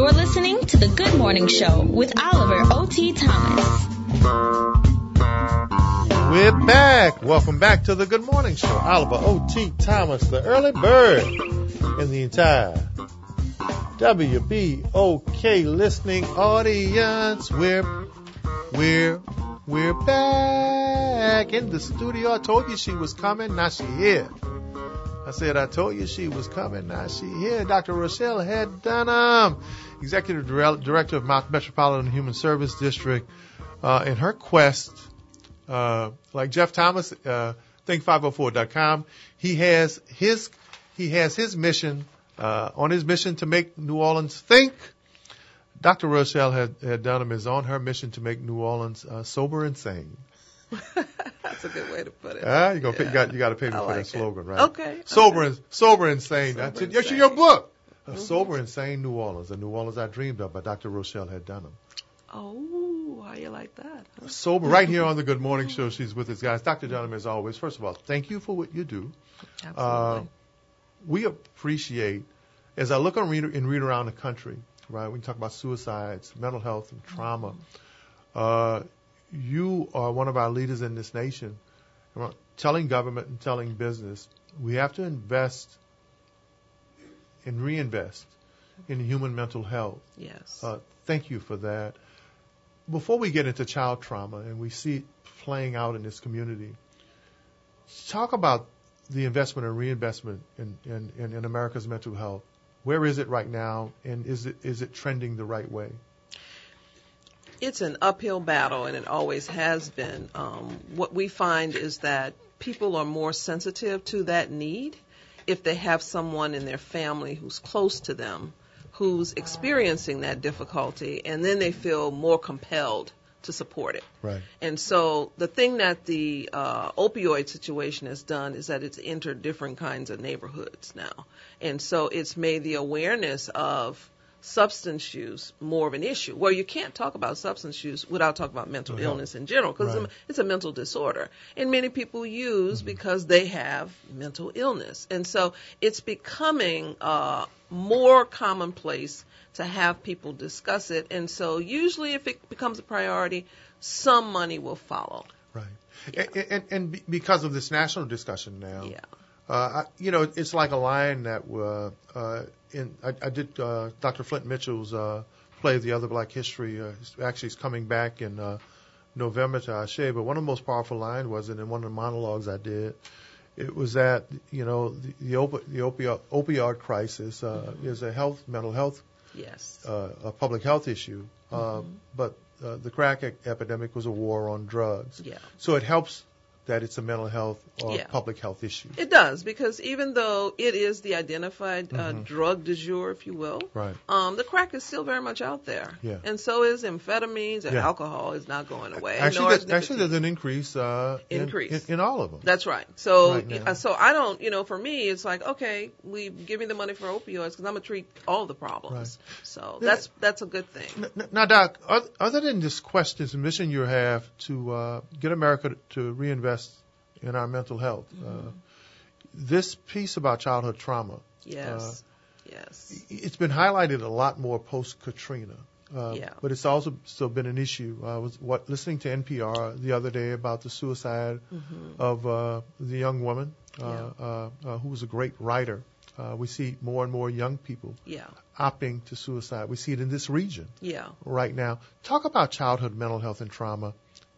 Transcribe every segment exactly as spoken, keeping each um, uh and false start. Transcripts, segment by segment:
You're listening to The Good Morning Show with Oliver O T. Thomas. We're back. Welcome back to The Good Morning Show. Oliver O T. Thomas, the early bird in the entire W B O K listening audience. We're, we're, we're back in the studio. I told you she was coming. Now she here. I said, I told you she was coming. Now she here. Doctor Rochelle Head Dunham, Executive Director of Mount Metropolitan Human Service District, uh, in her quest, uh, like Jeff Thomas, uh, think five oh four dot com. He has his, he has his mission, uh, on his mission to make New Orleans think. Doctor Rochelle Head, Head Dunham is on her mission to make New Orleans, uh, sober and sane. That's a good way to put it. Ah, you, gonna pay, you got you got to pay me I for like that it. slogan, right? Okay. Sober okay. and sober and sane. Sober That's and actually sane. your book. A Mm-hmm. Sober and Sane New Orleans, the New Orleans I dreamed of by Doctor Rochelle Head Dunham. Oh, how you like that? Huh? Sober, right here on the Good Morning Show. She's with us, guys. Doctor Dunham, as always. First of all, thank you for what you do. Absolutely. Uh, we appreciate, as I look on read, and read around the country, right? We talk about suicides, mental health, and trauma. Mm-hmm. Uh, you are one of our leaders in this nation. Telling government and telling business, we have to invest and reinvest in human mental health. Yes. Uh, thank you for that. Before we get into child trauma, and we see it playing out in this community, talk about the investment and reinvestment in, in, in, in America's mental health. Where is it right now, and is it is it trending the right way? It's an uphill battle, and it always has been. Um, what we find is that people are more sensitive to that need if they have someone in their family who's close to them, who's experiencing that difficulty, and then they feel more compelled to support it. Right. And so the thing that the uh, opioid situation has done is that it's entered different kinds of neighborhoods now. And so it's made the awareness of substance use more of an issue, where you can't talk about substance use without talking about mental Uh-huh. illness in general, because Right. it's, it's a mental disorder. And many people use mm-hmm. because they have mental illness. And so it's becoming uh, more commonplace to have people discuss it. And so usually if it becomes a priority, some money will follow. Right. Yeah. And, and, and be- because of this national discussion now, Yeah. Uh, I, you know, it's like a line that uh, uh, in I, I did uh, Doctor Flint Mitchell's uh, play of the Other Black History. Uh, actually, is coming back in uh, November to Ashe. But one of the most powerful lines was, and in one of the monologues I did, it was that you know the the, opi- the opioid, opioid crisis uh, mm-hmm. is a health, mental health, yes, uh, a public health issue. Uh, mm-hmm. But uh, the crack e- epidemic was a war on drugs. Yeah. So it helps that it's a mental health or Yeah. public health issue. It does, because even though it is the identified uh, Mhm. drug du jour, if you will, Right. um, the crack is still very much out there. Yeah. And so is amphetamines, and Yeah. alcohol is not going away. Actually, nor is there, actually, nicotine. there's an increase, uh, in, Increase. in, in all of them. That's right. So, Right now. uh, so I don't, you know, for me, it's like, okay, we give me the money for opioids because I'm gonna treat all the problems. Right. So Yeah. that's that's a good thing. N- Now, Doc, oth- other than this quest, this mission you have to uh, get America to reinvest in our mental health, Mm-hmm. uh, this piece about childhood trauma, Yes. yes. it's been highlighted a lot more post-Katrina. Uh, Yeah. But it's also still been an issue. I was what, listening to N P R the other day about the suicide Mm-hmm. of uh, the young woman uh, Yeah. uh, uh, who was a great writer. Uh, we see more and more young people Yeah. opting to suicide. We see it in this region Yeah. right now. Talk about childhood mental health and trauma.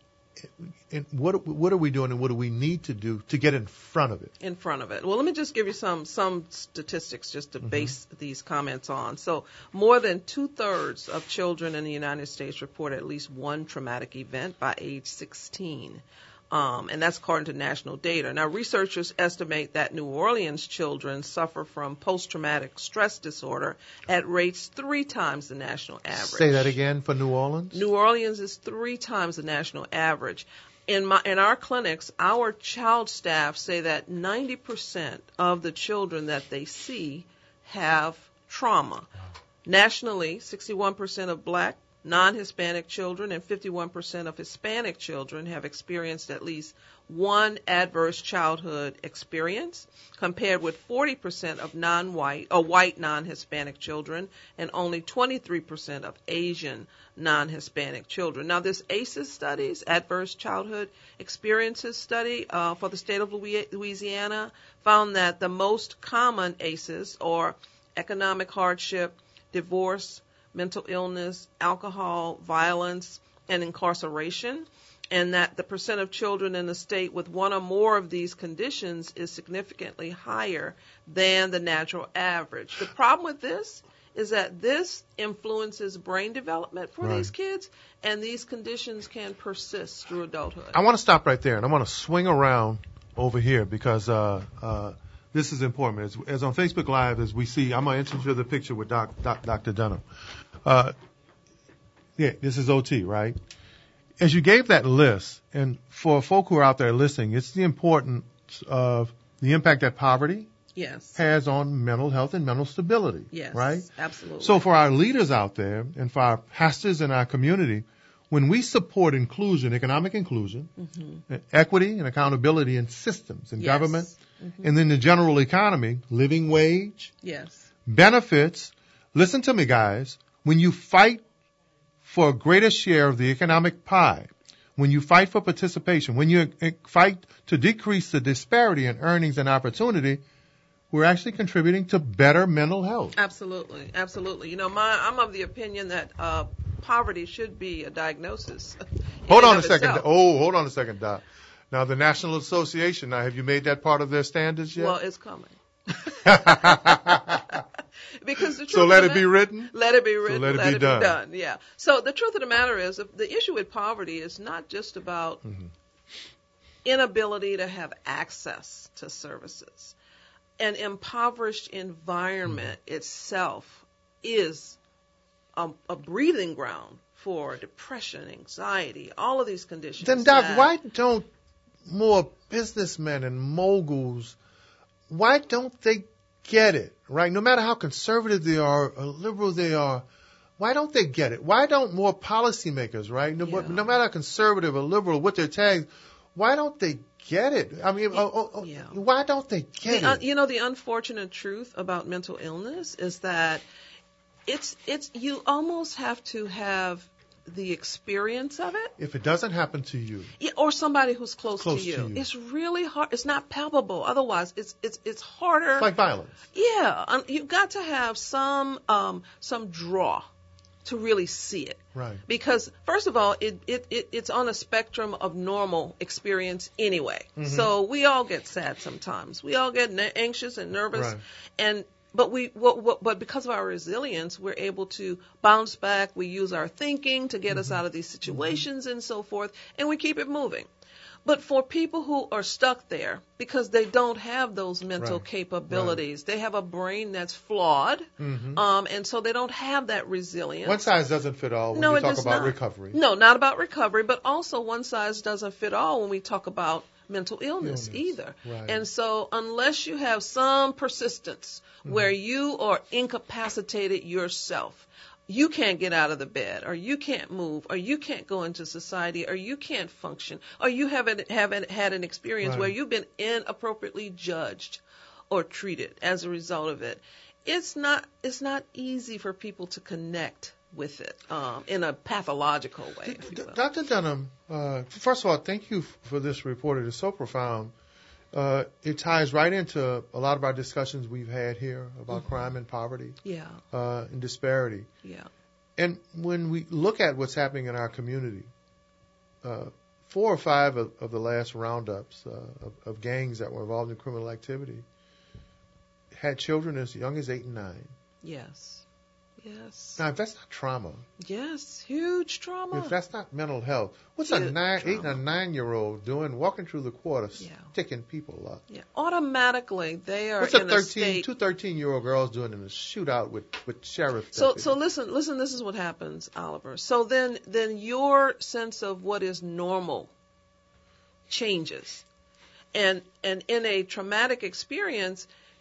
And what what are we doing, and what do we need to do to get in front of it? In front of it. Well, let me just give you some some statistics just to Mm-hmm. base these comments on. So, more than two thirds of children in the United States report at least one traumatic event by age sixteen. Um, and that's according to national data. Now, researchers estimate that New Orleans children suffer from post-traumatic stress disorder at rates three times the national average. Say that again for New Orleans. New Orleans is three times the national average. In my in our clinics, our child staff say that ninety percent of the children that they see have trauma. Nationally, sixty-one percent of black non-Hispanic children and fifty-one percent of Hispanic children have experienced at least one adverse childhood experience, compared with forty percent of non-white or white non-Hispanic children and only twenty-three percent of Asian non-Hispanic children. Now, this A C Es studies, Adverse Childhood Experiences study uh, for the state of Louisiana, found that the most common A C Es are economic hardship, divorce, mental illness, alcohol, violence, and incarceration, and that the percent of children in the state with one or more of these conditions is significantly higher than the natural average. The problem with this is that this influences brain development for right. these kids, and these conditions can persist through adulthood. I want to stop right there, and I want to swing around over here because uh, uh, this is important. As, as on Facebook Live, as we see, I'm going to enter the picture with Doc, Doc, Doctor Dunham. Uh, yeah, this is O T, right? As you gave that list, and for folk who are out there listening, it's the importance of the impact that poverty yes. has on mental health and mental stability. Yes, right? Absolutely. So for our leaders out there and for our pastors in our community, when we support inclusion, economic inclusion, mm-hmm. equity and accountability in systems and yes. government, mm-hmm. and then the general economy, living wage, yes. benefits, listen to me, guys, when you fight for a greater share of the economic pie, when you fight for participation, when you fight to decrease the disparity in earnings and opportunity, we're actually contributing to better mental health. Absolutely, absolutely. You know, my, I'm of the opinion that uh, poverty should be a diagnosis. Hold on a second. Itself. Oh, hold on a second, Doc. Now, the National Association, now, have you made that part of their standards yet? Well, it's coming. Because the truth so let it be written? Let it be written. So let it, let be, it done. be done. Yeah. So the truth of the matter is, the issue with poverty is not just about mm-hmm. inability to have access to services. An impoverished environment mm-hmm. itself is a, a breathing ground for depression, anxiety, all of these conditions. Then, Doc, that, why don't more businessmen and moguls, why don't they get it, right? No matter how conservative they are or liberal they are, why don't they get it? Why don't more policymakers, right? No, yeah. no matter how conservative or liberal, what their tags, why don't they get it? I mean, yeah. oh, oh, yeah. why don't they get the, it? You know, the unfortunate truth about mental illness is that it's it's you almost have to have the experience of it. If it doesn't happen to you. Yeah, or somebody who's close, close to, you. to you. It's really hard. It's not palpable. Otherwise, it's it's it's harder. It's like violence. Yeah. Um, you've got to have some um, some draw to really see it. Right. Because, first of all, it, it, it it's on a spectrum of normal experience anyway. Mm-hmm. So we all get sad sometimes. We all get na- anxious and nervous. Right. And But we, what, what, but because of our resilience, we're able to bounce back. We use our thinking to get mm-hmm. us out of these situations mm-hmm. and so forth, and we keep it moving. But for people who are stuck there because they don't have those mental right. capabilities, right. they have a brain that's flawed, mm-hmm. um, and so they don't have that resilience. One size doesn't fit all when no, we it talk does about not. recovery. No, not about recovery, but also one size doesn't fit all when we talk about mental illness, illness. either. Right. And so unless you have some persistence mm-hmm. where you are incapacitated yourself, you can't get out of the bed, or you can't move, or you can't go into society, or you can't function, or you haven't haven't had an experience right. where you've been inappropriately judged or treated as a result of it. It's not it's not easy for people to connect with it um, in a pathological way. D- D- Doctor Dunham, uh, first of all, thank you for this report. It is so profound. Uh, it ties right into a lot of our discussions we've had here about mm-hmm. crime and poverty, yeah, uh, and disparity. Yeah. And when we look at what's happening in our community, uh, four or five of, of the last roundups uh, of, of gangs that were involved in criminal activity had children as young as eight and nine. Yes. Yes. Now, if that's not trauma. Yes, huge trauma. If that's not mental health, what's huge a nine, trauma. eight and a nine-year-old doing, walking through the quarter, yeah. sticking people up? Yeah, automatically they are what's in a, a state. two thirteen-year-old girls doing in a shootout with with sheriff? So, deputies? so listen, listen. This is what happens, Oliver. So then, then your sense of what is normal changes, and and in a traumatic experience,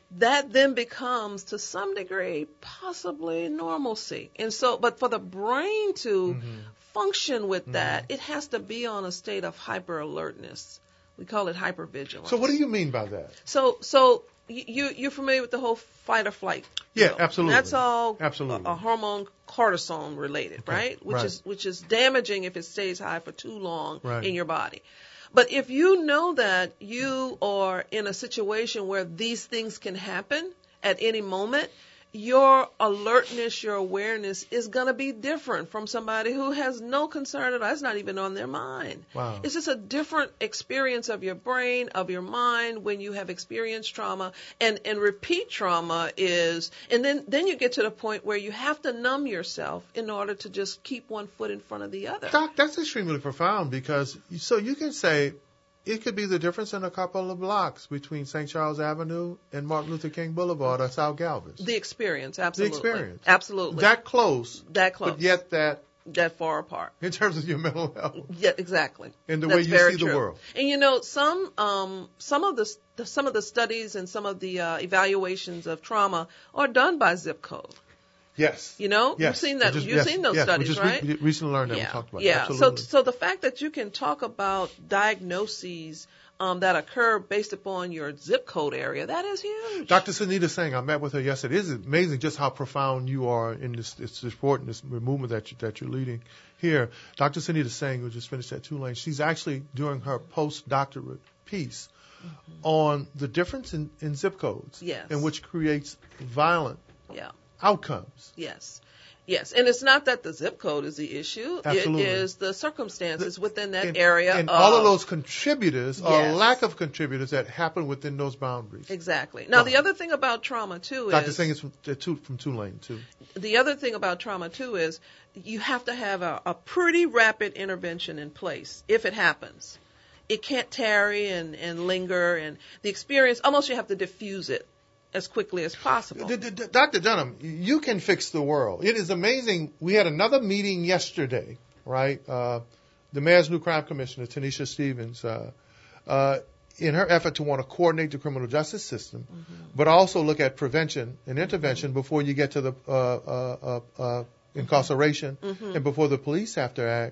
that then becomes, to some degree, possibly normalcy. And so, but for the brain to mm-hmm. function with mm-hmm. that, it has to be on a state of hyper alertness. We call it hypervigilance. So what do you mean by that? So, so you you're familiar with the whole fight or flight? Yeah, know? absolutely. That's all absolutely. A, a hormone cortisone related, okay. right? Which right. is which is damaging if it stays high for too long right. in your body. But if you know that you are in a situation where these things can happen at any moment, your alertness, your awareness is going to be different from somebody who has no concern at all. That's not even on their mind. Wow. It's just a different experience of your brain, of your mind when you have experienced trauma. And, and repeat trauma is, and then, then you get to the point where you have to numb yourself in order to just keep one foot in front of the other. Doc, that's extremely profound because, so you can say, it could be the difference in a couple of blocks between Saint Charles Avenue and Martin Luther King Boulevard or South Galvez. The experience, absolutely. The experience. Absolutely. That close. That close. But yet that. That far apart. In terms of your mental health. Yeah, exactly. And the That's way you very see true. the world. And you know, some um, some of the, the some of the studies and some of the uh, evaluations of trauma are done by zip code. Yes. You know, yes. you've seen that. Just, you've yes. seen those yes. studies, we just right? We recently learned that. Yeah. We talked about yeah. it. Absolutely. So, so the fact that you can talk about diagnoses um, that occur based upon your zip code area, that is huge. Doctor Sunita Singh, I met with her yesterday. It is amazing just how profound you are in this, this support and this movement that, you, that you're leading here. Doctor Sunita Singh, who just finished at Tulane, she's actually doing her postdoctorate piece mm-hmm. on the difference in, in zip codes, yes. and which creates violent yeah. outcomes. Yes. Yes, and it's not that the zip code is the issue. Absolutely. It is the circumstances the, within that and, area. And of, all of those contributors or yes. lack of contributors that happen within those boundaries. Exactly. Now, the other thing about trauma, too, Doctor is... Singh is from, uh, from Tulane, too. The other thing about trauma, too, is you have to have a, a pretty rapid intervention in place if it happens. It can't tarry and, and linger, and the experience, almost you have to diffuse it as quickly as possible. D- D- D- Doctor Dunham, you can fix the world. It is amazing. We had another meeting yesterday, right? Uh, the Mayor's new crime commissioner, Tanisha Stevens, uh, uh, in her effort to want to coordinate the criminal justice system, mm-hmm. but also look at prevention and intervention mm-hmm. before you get to the uh, uh, uh, uh, incarceration mm-hmm. and before the police have to act.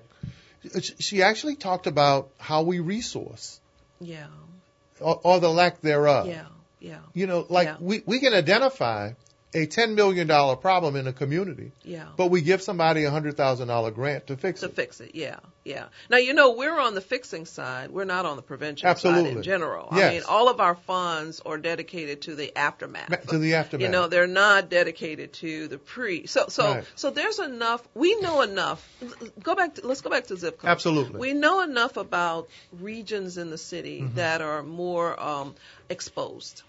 She actually talked about how we resource. Yeah. Or, or the lack thereof. Yeah. Yeah. You know, like yeah. we, we can identify a ten million dollars problem in a community, yeah. but we give somebody a one hundred thousand dollars grant to fix to it. To fix it, yeah, yeah. Now, you know, we're on the fixing side. We're not on the prevention Absolutely. side in general. Yes. I mean, all of our funds are dedicated to the aftermath. To the aftermath. You know, they're not dedicated to the pre. So, so, right. so there's enough. We know enough. Go back. To, let's go back to zip code. Absolutely. We know enough about regions in the city mm-hmm. that are more um, exposed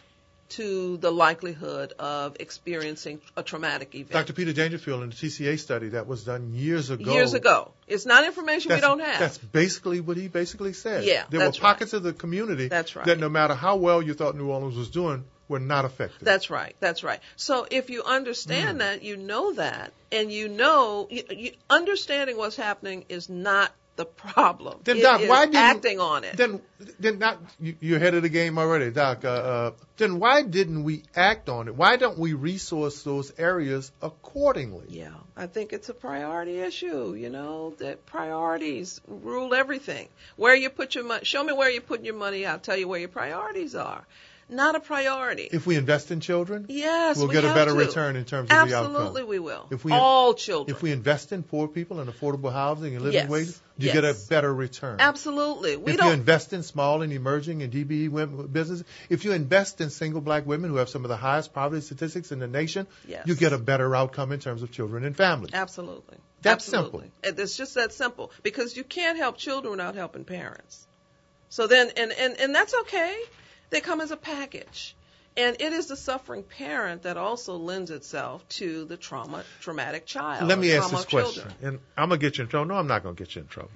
to the likelihood of experiencing a traumatic event. Doctor Peter Dangerfield in the T C A study that was done years ago. Years ago. It's not information we don't have. That's basically what he basically said. Yeah, there that's were pockets right. of the community that's right. that no matter how well you thought New Orleans was doing, were not affected. That's right. That's right. So if you understand mm. that, you know that, and you know, you, you, understanding what's happening is not the problem. Then, it Doc, is why didn't acting on it? Then, then not you, you're ahead of the game already, Doc. Uh, uh, then why didn't we act on it? Why don't we resource those areas accordingly? Yeah, I think it's a priority issue. You know, that priorities rule everything. Where you put your money, show me where you're putting your money. I'll tell you where your priorities are. Not a priority. If we invest in children, yes, we'll we get a better to. return in terms of Absolutely the outcome. Absolutely we will. If we, All children. If we invest in poor people and affordable housing and living yes. wages, you yes. get a better return. Absolutely. We if don't... you invest in small and emerging and D B E women businesses, if you invest in single black women who have some of the highest poverty statistics in the nation, yes. you get a better outcome in terms of children and families. Absolutely. That's Absolutely. simple. It's just that simple because you can't help children without helping parents. So then, and, and, and that's okay. They come as a package. And it is the suffering parent that also lends itself to the trauma, traumatic child. Let me ask this question, children. And I'm going to get you in trouble. No, I'm not going to get you in trouble.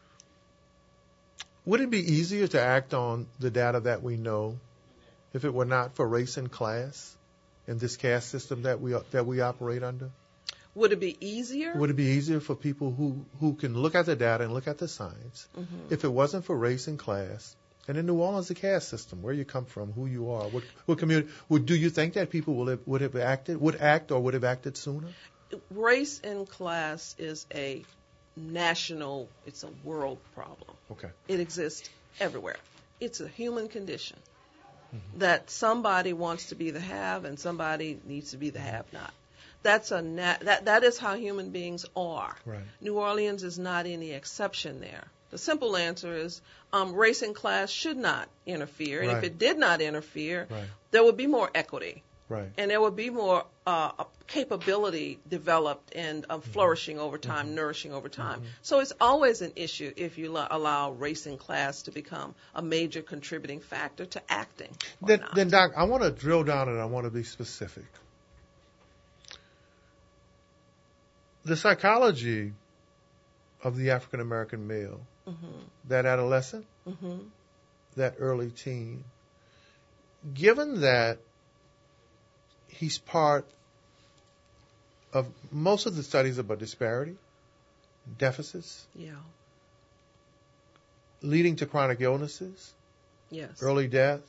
Would it be easier to act on the data that we know if it were not for race and class in this caste system that we that we operate under? Would it be easier? Would it be easier for people who, who can look at the data and look at the science mm-hmm. if it wasn't for race and class And in New Orleans, the caste system, where you come from, who you are, what, what community. Would, do you think that people will have, would have acted, would act, or would have acted sooner? Race and class is a national, it's a world problem. Okay. It exists everywhere. It's a human condition mm-hmm. that somebody wants to be the have and somebody needs to be the have-not. That's a nat- that that is how human beings are. Right. New Orleans is not any exception there. The simple answer is um, race and class should not interfere. And right. if it did not interfere, right. there would be more equity. Right. And there would be more uh, capability developed and uh, flourishing mm-hmm. over time, mm-hmm. nourishing over time. Mm-hmm. So it's always an issue if you lo- allow race and class to become a major contributing factor to acting. Then, then, Doc, I want to drill down and I want to be specific. The psychology of the African American male, mm-hmm. that adolescent, mm-hmm. that early teen, given that he's part of most of the studies about disparity, deficits, yeah, leading to chronic illnesses, yes, early death,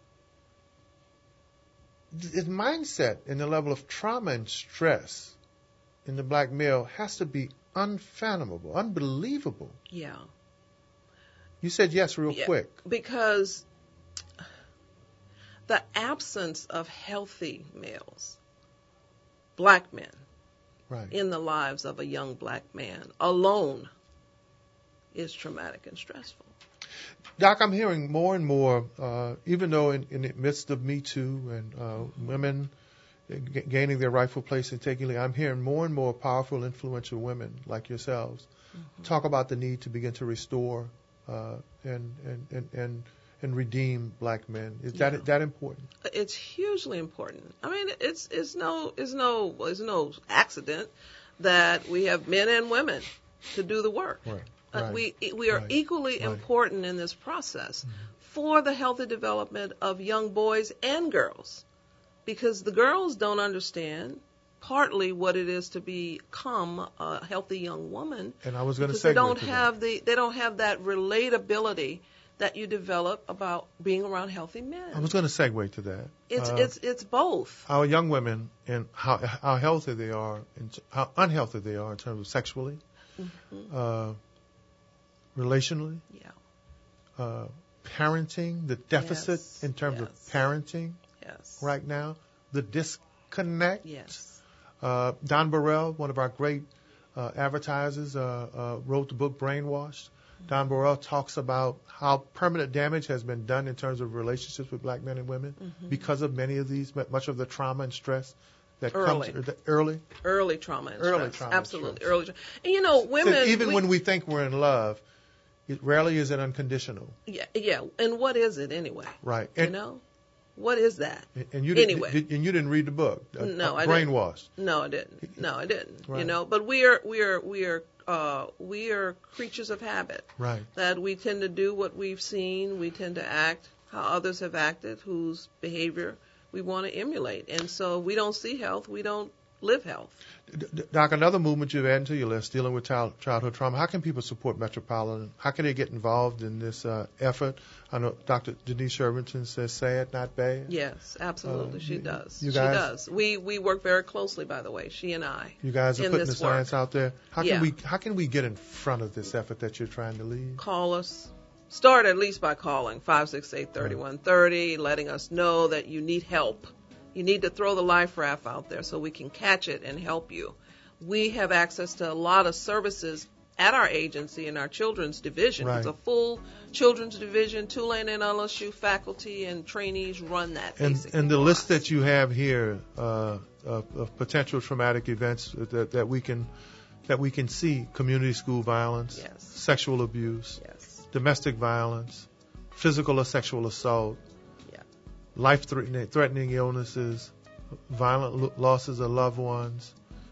his mindset and the level of trauma and stress in the black male has to be unfathomable, unbelievable. Yeah. You said yes real yeah, quick. Because the absence of healthy males, black men, right. in the lives of a young black man alone is traumatic and stressful. Doc, I'm hearing more and more, uh, even though in, in the midst of Me Too and uh, mm-hmm. women g- gaining their rightful place and taking lead, I'm hearing more and more powerful, influential women like yourselves mm-hmm. talk about the need to begin to restore uh, and, and, and, and and redeem black men. Is yeah. that that important? It's hugely important. I mean, it's it's no it's no it's no accident that we have men and women to do the work. Right. Uh, right. We we are right. equally right. important in this process mm-hmm. for the healthy development of young boys and girls, because the girls don't understand partly what it is to become a healthy young woman. And I was going to say say they don't have the they don't have that relatability that you develop about being around healthy men. I was going to segue to that. It's uh, it's it's both. Our young women and how how healthy they are and how unhealthy they are in terms of sexually, mm-hmm. uh, relationally, yeah, uh, parenting, the deficit yes. in terms yes. of parenting yes. right now, the disconnect. Yes. Uh, Don Burrell, one of our great uh, advertisers, uh, uh, wrote the book Brainwashed. Don Burrell talks about how permanent damage has been done in terms of relationships with black men and women mm-hmm. because of many of these, much of the trauma and stress that early. comes early. Early trauma and early stress. Trauma Absolutely. and stress. Early trauma. And you know, women. So even we, when we think we're in love, it rarely is it unconditional. Yeah, yeah. And what is it anyway? Right. And, and, you know? What is that? And you anyway. didn't, and you didn't read the book. Uh, no, uh, I Brainwashed. didn't. No, I didn't. No, I didn't. Right. You know, but we are we are we are uh, we are creatures of habit. Right. That we tend to do what we've seen. We tend to act how others have acted, whose behavior we want to emulate. And so we don't see health. We don't live health. Doc, another movement you've added to your list, dealing with child, childhood trauma. How can people support Metropolitan? How can they get involved in this uh, effort? I know Doctor Denise Shervington says, "Say it, not bad." Yes, absolutely, uh, she you, does. You she guys, does. We we work very closely, by the way. She and I. You guys are in putting this the science work. out there. How yeah. can we How can we get in front of this effort that you're trying to lead? Call us. Start at least by calling five six eight, three one three zero, letting us know that you need help. You need to throw the life raft out there so we can catch it and help you. We have access to a lot of services at our agency in our children's division. Right. It's a full children's division. Tulane and L S U faculty and trainees run that. And, basically and the for list us. that you have here uh, of, of potential traumatic events that, that we can that we can see: community school violence, yes. sexual abuse, yes. domestic violence, physical or sexual assault, yeah. life-threatening threatening illnesses, violent lo- losses of loved ones,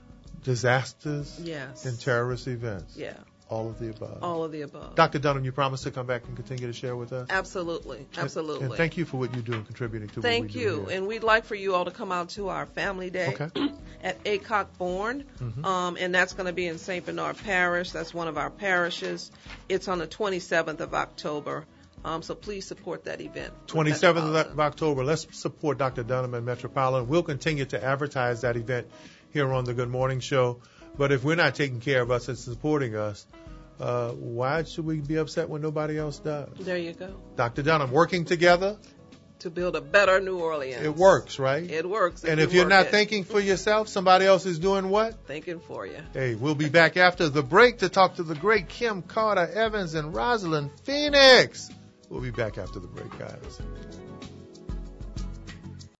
disasters, yes. and terrorist events. Yeah. All of the above. All of the above. Doctor Dunham, you promised to come back and continue to share with us? Absolutely. Absolutely. And, and thank you for what you do in contributing to thank what we you. do here. And we'd like for you all to come out to our family day okay. at Acock Bourne. Mm-hmm. Um, and that's going to be in Saint Bernard Parish. That's one of our parishes. It's on the twenty-seventh of October. Um, so please support that event. twenty-seventh of October. Let's support Doctor Dunham and Metropolitan. We'll continue to advertise that event here on the Good Morning Show. But if we're not taking care of us and supporting us, uh, why should we be upset when nobody else does? There you go. Doctor Dunham, working together to build a better New Orleans. It works, right? It works. And if you're not it. thinking for yourself, somebody else is doing what? Thinking for you. Hey, we'll be back after the break to talk to the great Kim Carter Evans and Rosalind Phoenix. We'll be back after the break, guys.